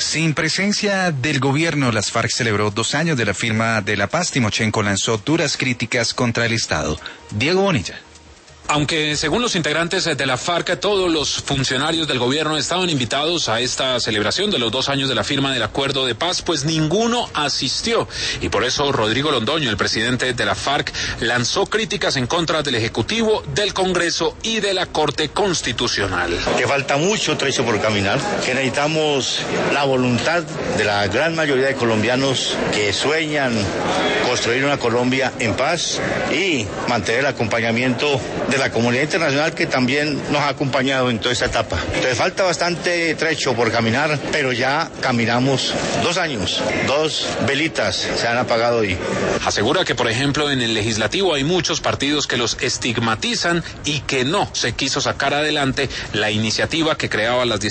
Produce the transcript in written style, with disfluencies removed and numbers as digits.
Sin presencia del gobierno, las FARC celebró 2 años de la firma de la paz. Timochenko lanzó duras críticas contra el Estado. Diego Bonilla. Aunque según los integrantes de la FARC, todos los funcionarios del gobierno estaban invitados a esta celebración de los 2 años de la firma del acuerdo de paz, pues ninguno asistió. Y por eso Rodrigo Londoño, el presidente de la FARC, lanzó críticas en contra del Ejecutivo, del Congreso y de la Corte Constitucional. Que falta mucho trecho por caminar, que necesitamos la voluntad de la gran mayoría de colombianos que sueñan construir una Colombia en paz y mantener el acompañamiento de la comunidad internacional que también nos ha acompañado en toda esta etapa. Entonces falta bastante trecho por caminar, pero ya caminamos 2 años, 2 velitas se han apagado hoy. Asegura que, por ejemplo, en el legislativo hay muchos partidos que los estigmatizan y que no se quiso sacar adelante la iniciativa que creaba las